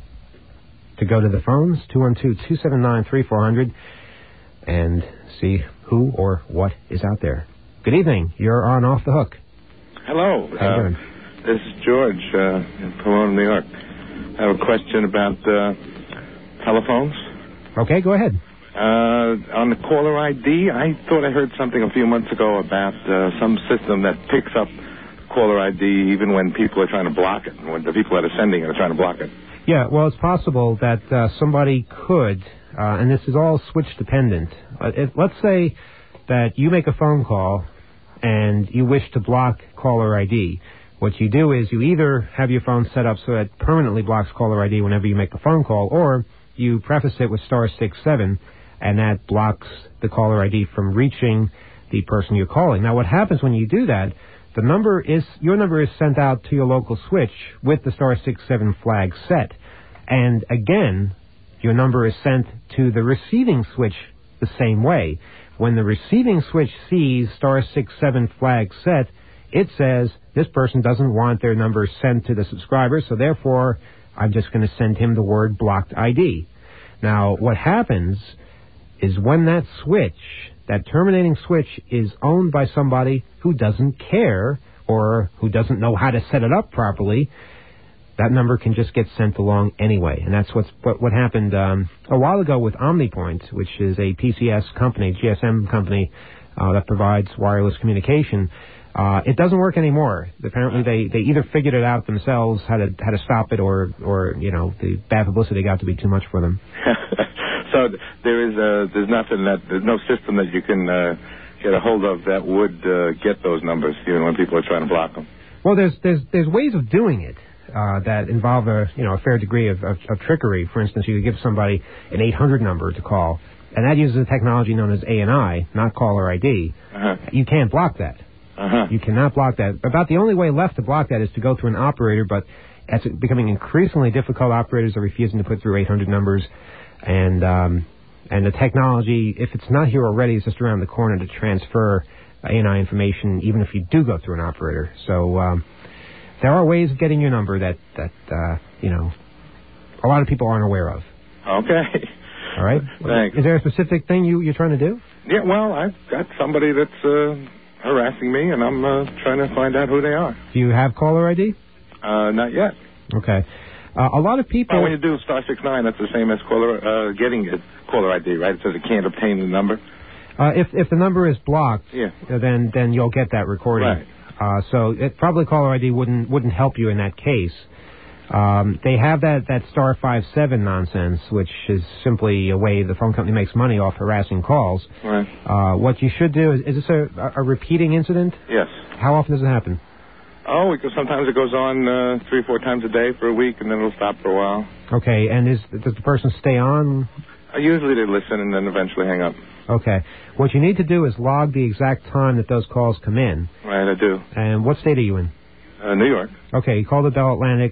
go to the phones, 212-279-3400, and see who or what is out there. Good evening. You're on Off the Hook. Hello. How you doing? This is George in Pomona, New York. I have a question about telephones. Okay, go ahead. On the caller ID, I thought I heard something a few months ago about some system that picks up caller ID even when people are trying to block it, when the people that are sending it are trying to block it. Yeah, well, it's possible that somebody could, and this is all switch dependent. Let's say that you make a phone call and you wish to block caller ID. What you do is you either have your phone set up so that it permanently blocks caller ID whenever you make a phone call, or you preface it with *67, and that blocks the caller ID from reaching the person you're calling. Now, what happens when you do that, your number is sent out to your local switch with the *67 flag set. And again, your number is sent to the receiving switch the same way. When the receiving switch sees *67 flag set, it says, this person doesn't want their number sent to the subscriber, so therefore I'm just going to send him the word blocked ID. Now, what happens is when that switch, that terminating switch, is owned by somebody who doesn't care or who doesn't know how to set it up properly, that number can just get sent along anyway. And that's what happened a while ago with OmniPoint, which is a PCS company, GSM company, that provides wireless communication. It doesn't work anymore. Apparently, they either figured it out themselves how to stop it, or the bad publicity got to be too much for them. So there's no system that you can get a hold of that would get those numbers, even when people are trying to block them. Well, there's ways of doing it that involve a fair degree of trickery. For instance, you could give somebody an 800 number to call, and that uses a technology known as ANI, not caller ID. You can't block that. You cannot block that. About the only way left to block that is to go through an operator, but it's becoming increasingly difficult. Operators are refusing to put through 800 numbers, and the technology, if it's not here already, is just around the corner to transfer ANI information, even if you do go through an operator. So there are ways of getting your number that a lot of people aren't aware of. Okay. All right. Thanks. Is there a specific thing you're trying to do? Yeah, well, I've got somebody that's harassing me, and I'm trying to find out who they are. Do you have caller ID? Not yet. Okay. A lot of people... Well, when you do *69, that's the same as getting a caller ID, right? It says it can't obtain the number. If the number is blocked, then you'll get that recording. Right. So probably caller ID wouldn't help you in that case. They have that star 57 nonsense, which is simply a way the phone company makes money off harassing calls. Right. What you should do is this a repeating incident? Yes. How often does it happen? Oh, because sometimes it goes on 3 or 4 times a day for a week, and then it'll stop for a while. Okay, and does the person stay on? Usually they listen and then eventually hang up. Okay. What you need to do is log the exact time that those calls come in. Right, I do. And what state are you in? New York. Okay, you call the Bell Atlantic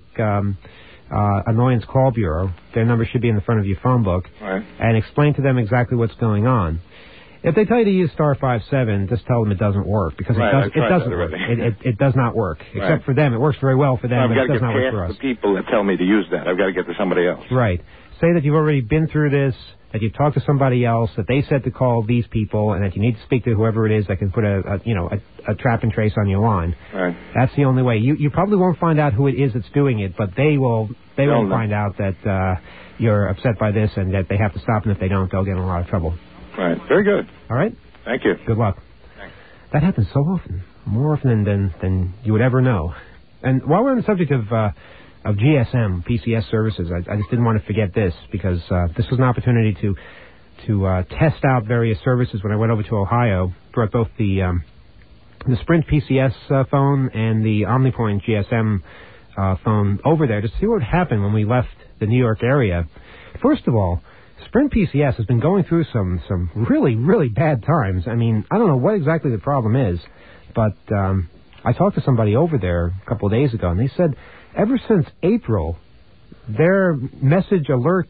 Annoyance Call Bureau. Their number should be in the front of your phone book. Right. And explain to them exactly what's going on. If they tell you to use star 57, just tell them it doesn't work, because it doesn't work. It does not work. Except for them. It works very well for them, but it does not work for us. I've got to get past the people that tell me to use that. I've got to get to somebody else. Right. Say that you've already been through this, that you've talked to somebody else, that they said to call these people, and that you need to speak to whoever it is that can put a trap and trace on your line. Right. That's the only way. You probably won't find out who it is that's doing it, but they will find out that you're upset by this and that they have to stop, and if they don't, they'll get in a lot of trouble. Right. Very good. All right? Thank you. Good luck. Thanks. That happens so often, more often than you would ever know. And while we're on the subject of GSM, PCS services, I just didn't want to forget this, because this was an opportunity to test out various services when I went over to Ohio. Brought both the Sprint PCS phone and the OmniPoint GSM phone over there to see what would happen when we left the New York area. First of all, Sprint PCS has been going through some really, really bad times. I mean, I don't know what exactly the problem is, but I talked to somebody over there a couple of days ago, and they said ever since April, their message alert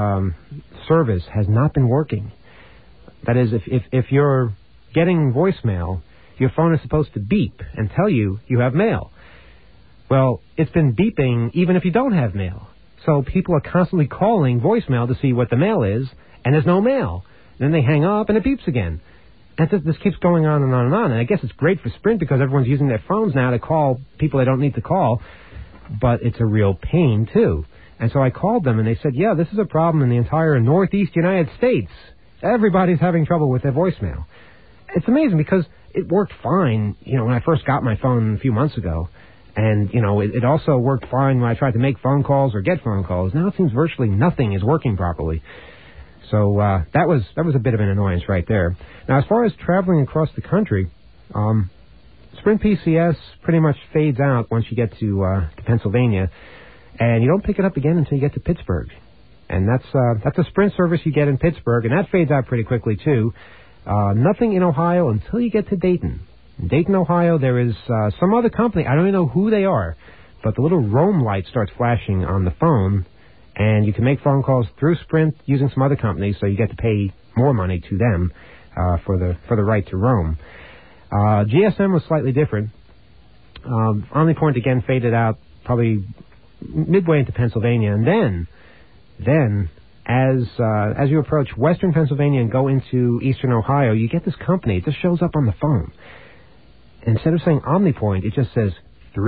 service has not been working. That is, if you're getting voicemail, your phone is supposed to beep and tell you have mail. Well, it's been beeping even if you don't have mail. So people are constantly calling voicemail to see what the mail is, and there's no mail. Then they hang up, and it beeps again. And this keeps going on and on and on. And I guess it's great for Sprint because everyone's using their phones now to call people they don't need to call, but it's a real pain, too. And so I called them, and they said, yeah, this is a problem in the entire Northeast United States. Everybody's having trouble with their voicemail. It's amazing because it worked fine, when I first got my phone a few months ago. And, it also worked fine when I tried to make phone calls or get phone calls. Now it seems virtually nothing is working properly. So that was a bit of an annoyance right there. Now, as far as traveling across the country, Sprint PCS pretty much fades out once you get to Pennsylvania, and you don't pick it up again until you get to Pittsburgh. And that's a Sprint service you get in Pittsburgh, and that fades out pretty quickly, too. Nothing in Ohio until you get to Dayton. In Dayton, Ohio, there is some other company. I don't even know who they are, but the little roam light starts flashing on the phone, and you can make phone calls through Sprint using some other companies, so you get to pay more money to them for the right to roam. GSM was slightly different. OmniPoint again faded out probably midway into Pennsylvania, and then as you approach western Pennsylvania and go into eastern Ohio, you get this company. It just shows up on the phone. Instead of saying OmniPoint, it just says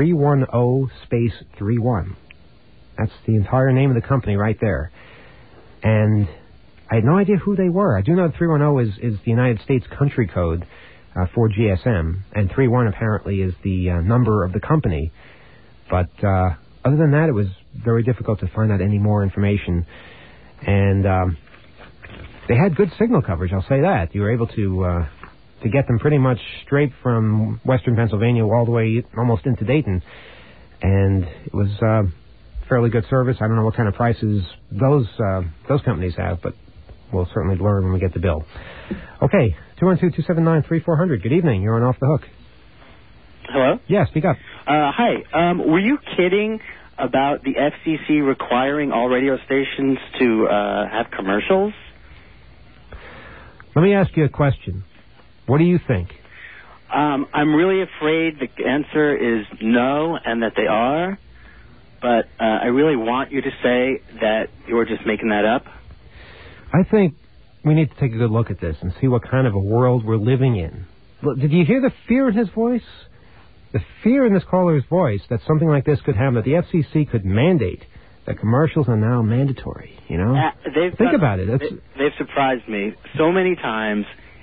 310-31. That's the entire name of the company right there. And I had no idea who they were. I do know that 310 is the United States country code for GSM, and 31 apparently is the number of the company. But other than that, it was very difficult to find out any more information. And they had good signal coverage, I'll say that. You were able to get them pretty much straight from western Pennsylvania all the way almost into Dayton. And it was fairly good service. I don't know what kind of prices those companies have, but we'll certainly learn when we get the bill. Okay, 212-279-3400. Good evening. You're on Off the Hook. Hello? Yeah, speak up. Hi. Were you kidding about the FCC requiring all radio stations to have commercials? Let me ask you a question. What do you think? I'm really afraid the answer is no and that they are, but I really want you to say that you're just making that up. I think we need to take a good look at this and see what kind of a world we're living in. Did you hear the fear in his voice? The fear in this caller's voice that something like this could happen, that the FCC could mandate that commercials are now mandatory, Think about it. They've surprised me so many times,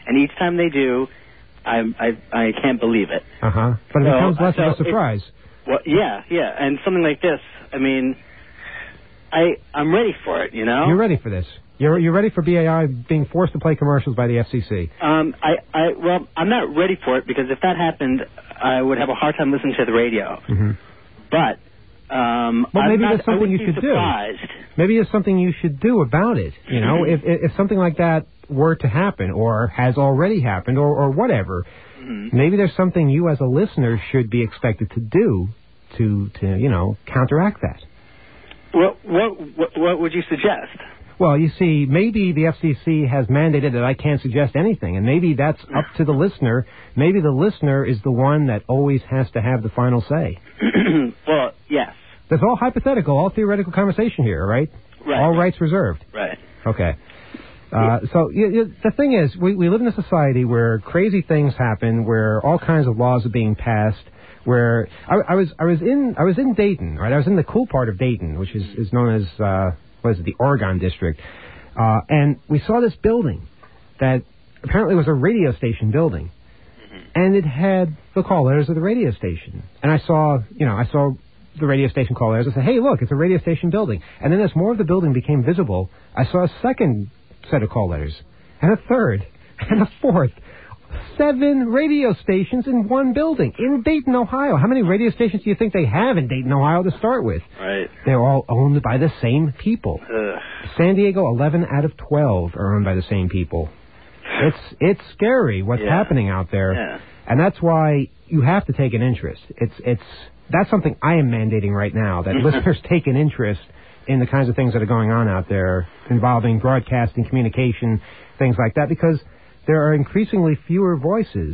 And each time they do, I can't believe it. Uh-huh. But it becomes less of a surprise. Well, yeah, and something like this, I mean, I'm ready for it, you know? You're ready for this. You're ready for BAI being forced to play commercials by the FCC. Well, I'm not ready for it because if that happened, I would have a hard time listening to the radio. Mm-hmm. But maybe there's something you should do. Maybe there's something you should do about it. You know, if something like that were to happen, or has already happened, or whatever, maybe there's something you as a listener should be expected to do to counteract that. What would you suggest? Well, you see, maybe the FCC has mandated that I can't suggest anything, and maybe that's up to the listener. Maybe the listener is the one that always has to have the final say. Well, yes. That's all hypothetical, all theoretical conversation here, right? Right. All rights reserved. Right. Okay. So the thing is, we live in a society where crazy things happen, where all kinds of laws are being passed. Where I was in Dayton, right? I was in the cool part of Dayton, which is known as the Oregon District, and we saw this building that apparently was a radio station building, and it had the call letters of the radio station. And I saw the radio station call letters. I said, "Hey, look, it's a radio station building." And then as more of the building became visible, I saw a second set of call letters, and a third, and a fourth. 7 radio stations in one building in Dayton, Ohio. How many radio stations do you think they have in Dayton, Ohio to start with? Right. They're all owned by the same people. San Diego, 11 out of 12 are owned by the same people. It's scary what's happening out there. Yeah. And that's why you have to take an interest. That's something I am mandating right now, that listeners take an interest in the kinds of things that are going on out there involving broadcasting, communication, things like that, because there are increasingly fewer voices,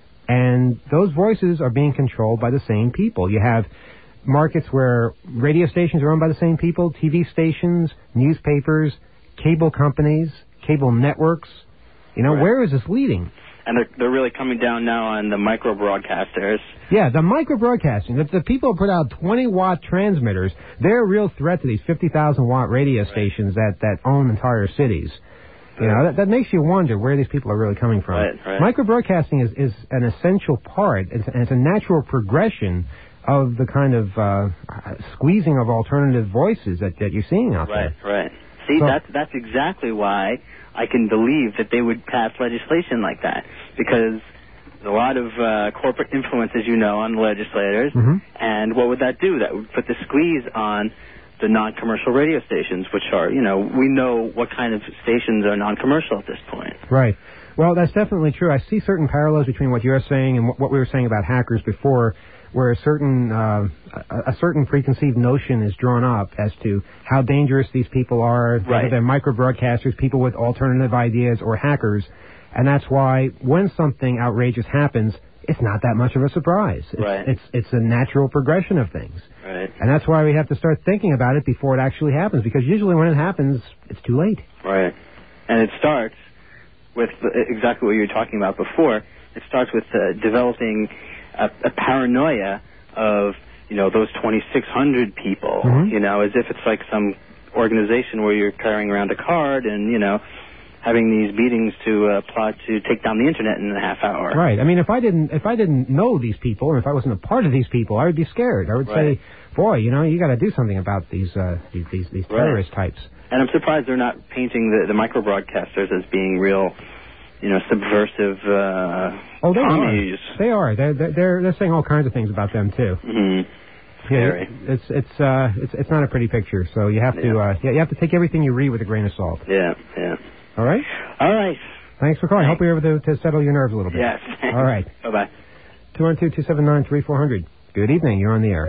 and those voices are being controlled by the same people. You have markets where radio stations are owned by the same people, TV stations, newspapers, cable companies, cable networks. Right. Where is this leading? And they're really coming down now on the micro broadcasters. Yeah, the micro broadcasting. The people who put out 20-watt transmitters, they're a real threat to these 50,000-watt radio stations that own entire cities. That makes you wonder where these people are really coming from. Right. Microbroadcasting is an essential part, and it's a natural progression of the kind of squeezing of alternative voices that you're seeing out there. Right. See, that's exactly why I can believe that they would pass legislation like that, because there's a lot of corporate influence, as you know, on the legislators, and what would that do? That would put the squeeze on the non-commercial radio stations, which are, we know what kind of stations are non-commercial at this point. Right. Well, that's definitely true. I see certain parallels between what you're saying and what we were saying about hackers before, where a certain preconceived notion is drawn up as to how dangerous these people are, whether they're micro-broadcasters, people with alternative ideas, or hackers. And that's why when something outrageous happens, it's not that much of a surprise. It's a natural progression of things. Right. And that's why we have to start thinking about it before it actually happens, because usually when it happens, it's too late. Right. And it starts with exactly what you were talking about before. It starts with developing a paranoia of, those 2,600 people, as if it's like some organization where you're carrying around a card and, having these meetings to plot to take down the internet in a half hour. Right. I mean, if I didn't know these people, or if I wasn't a part of these people, I would be scared. I would say, boy, you got to do something about these terrorist types. And I'm surprised they're not painting the micro broadcasters as being real, subversive. Commies. They are. They're saying all kinds of things about them too. Scary. It's not a pretty picture. So you have to you have to take everything you read with a grain of salt. Yeah. All right? All right. Thanks for calling. Hope we were able to settle your nerves a little bit. Yes. All right. Bye-bye. 212-279-3400. Good evening. You're on the air.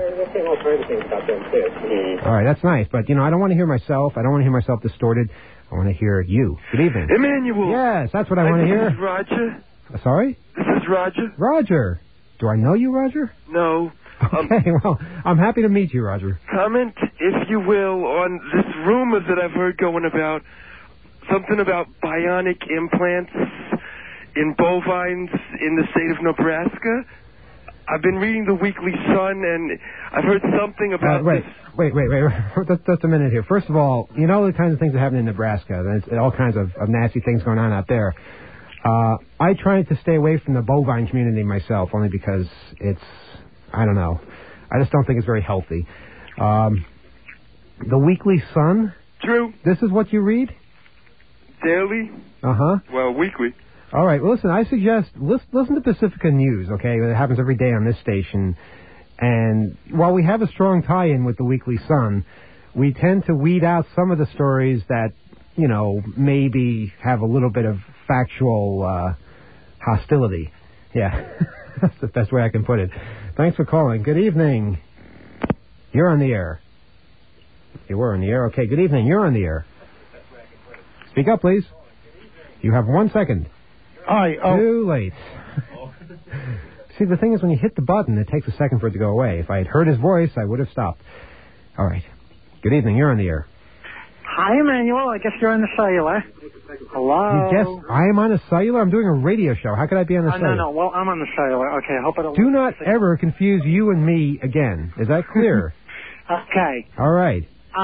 All right. That's nice. But, I don't want to hear myself. I don't want to hear myself distorted. I want to hear you. Good evening. Emmanuel. Yes, that's what I want to hear. This is Roger. Sorry? This is Roger. Roger. Do I know you, Roger? No. Okay, well, I'm happy to meet you, Roger. Comment, if you will, on this rumor that I've heard going about, something about bionic implants in bovines in the state of Nebraska. I've been reading the Weekly Sun, and I've heard something about Wait. Just a minute here. First of all, the kinds of things that happen in Nebraska. There's all kinds of nasty things going on out there. I try to stay away from the bovine community myself, only because I don't know. I just don't think it's very healthy. The Weekly Sun? True. This is what you read? Daily? Uh-huh. Well, weekly. All right. Well, listen, I suggest listen to Pacifica News, okay? It happens every day on this station. And while we have a strong tie-in with the Weekly Sun, we tend to weed out some of the stories that, you know, maybe have a little bit of factual hostility. Yeah. That's the best way I can put it. Thanks for calling. Good evening. You're on the air. You were on the air. Okay, good evening. You're on the air. Speak up, please. You have 1 second. Hi. Too late. See, the thing is, when you hit the button, it takes a second for it to go away. If I had heard his voice, I would have stopped. All right. Good evening. You're on the air. Hi, Emmanuel. I guess you're on the cellular. Hello. You guess I am on a cellular? I'm doing a radio show. How could I be on the cellular? No. Well, I'm on the cellular. Okay, I hope I don't... Do not ever confuse you and me again. Is that clear? Okay. All right.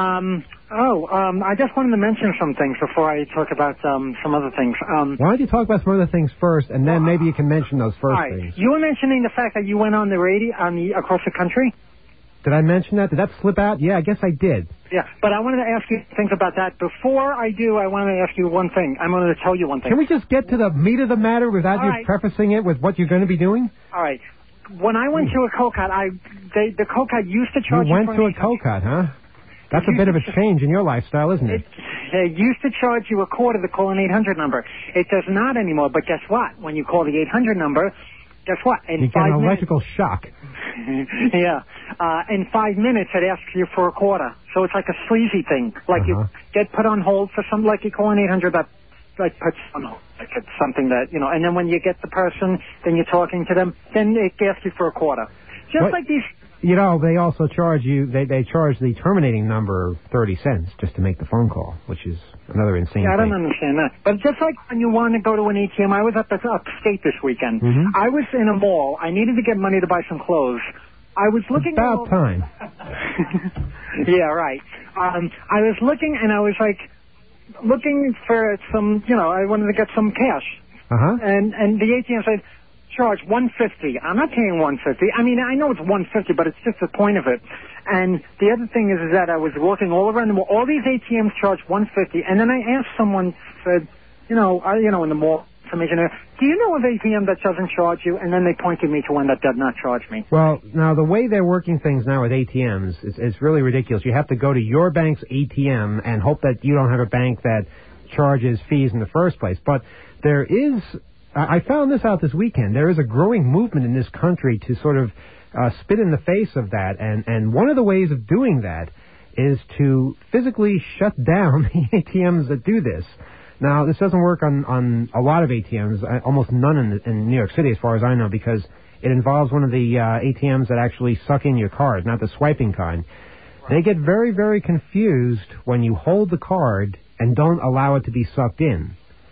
I just wanted to mention some things before I talk about some other things. Why don't you talk about some other things first, and then maybe you can mention those first right. things. You were mentioning the fact that you went on the radio across the country. Did I mention that? Did that slip out? Yeah, I guess I did. Yeah, but I wanted to ask you things about that. Before I do, I wanted to ask you one thing. I wanted to tell you one thing. Can we just get to the meat of the matter without you prefacing it with what you're going to be doing? All right. When I went to a COCAT, the COCAT used to charge you... You went to a COCAT, huh? That's a bit of a change in your lifestyle, isn't it? They used to charge you a quarter to call an 800 number. It does not anymore, but guess what? When you call the 800 number, guess what? You get an electrical shock. Yeah. In 5 minutes, it asks you for a quarter. So it's like a sleazy thing. Like you get put on hold for something, like you call an 800 that puts on hold. Like it's something that, you know, and then when you get the person, then you're talking to them, then it asks you for a quarter. Just like these... You know, they also charge you, they charge the terminating number 30 cents just to make the phone call, which is another insane thing. I don't understand that. But just like when you want to go to an ATM, I was upstate this weekend. Mm-hmm. I was in a mall. I needed to get money to buy some clothes. I was looking... About time. Yeah, right. I was looking, and I was looking for some, you know, I wanted to get some cash. Uh-huh. And the ATM said, charge $150. I'm not paying $150. I mean, I know it's $150, but it's just the point of it. And the other thing is that I was walking all around the mall. All these ATMs charge $150, and then I asked someone, said, in the mall information, do you know of ATM that doesn't charge you? And then they pointed me to one that does not charge me. Well, now the way they're working things now with ATMs is really ridiculous. You have to go to your bank's ATM and hope that you don't have a bank that charges fees in the first place. But there is... I found this out this weekend. There is a growing movement in this country to sort of spit in the face of that. And one of the ways of doing that is to physically shut down the ATMs that do this. Now, this doesn't work on a lot of ATMs, almost none in New York City as far as I know, because it involves one of the ATMs that actually suck in your card, not the swiping kind. They get very, very confused when you hold the card and don't allow it to be sucked in.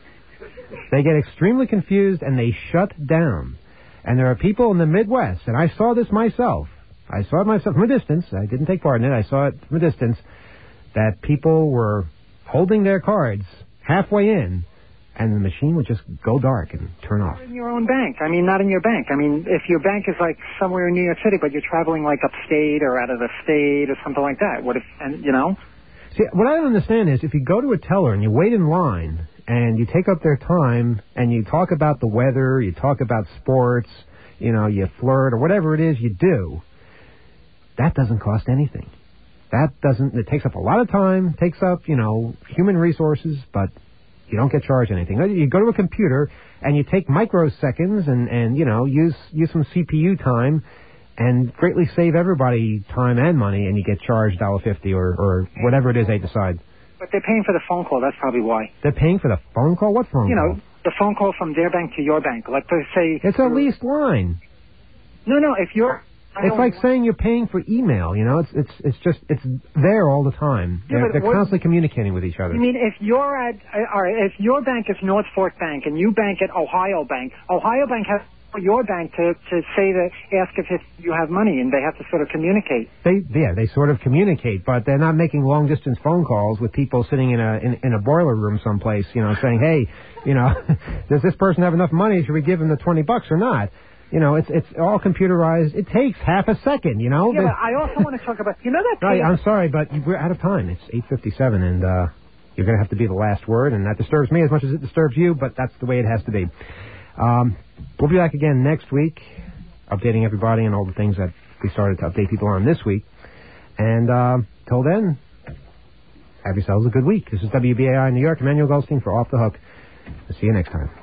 They get extremely confused, and they shut down. And there are people in the Midwest, and I saw this myself. I saw it myself from a distance. I didn't take part in it. I saw it from a distance, that people were holding their cards halfway in, and the machine would just go dark and turn off. In your own bank. I mean, not in your bank. I mean, if your bank is like somewhere in New York City, but you're traveling like upstate or out of the state or something like that, what if, and you know? See, what I don't understand is if you go to a teller and you wait in line and you take up their time and you talk about the weather, you talk about sports, you know, you flirt or whatever it is you do, that doesn't cost anything. It takes up a lot of time, takes up, you know, human resources, but you don't get charged anything. You go to a computer and you take microseconds and you know, use some CPU time and greatly save everybody time and money, and you get charged $1.50 or whatever it is they decide. But they're paying for the phone call. That's probably why. They're paying for the phone call? What phone call? You know, the phone call from their bank to your bank. Like they say... It's a leased line. No, if you're... It's like saying you're paying for email, you know? It's there all the time. Yeah, they're constantly communicating with each other. You mean if you're at... All right, if your bank is North Fork Bank and you bank at Ohio Bank has your bank to say that, ask if you have money, and they have to sort of communicate. They sort of communicate, but they're not making long distance phone calls with people sitting in a boiler room someplace, saying, hey, does this person have enough money? Should we give him the $20 or not? It's all computerized. It takes half a second, Yeah, but I also want to talk about, that... I'm sorry, but we're out of time. It's 8:57, and you're going to have to be the last word, and that disturbs me as much as it disturbs you, but that's the way it has to be. We'll be back again next week, updating everybody on all the things that we started to update people on this week. And till then, have yourselves a good week. This is WBAI New York. Emmanuel Goldstein for Off the Hook. We'll see you next time.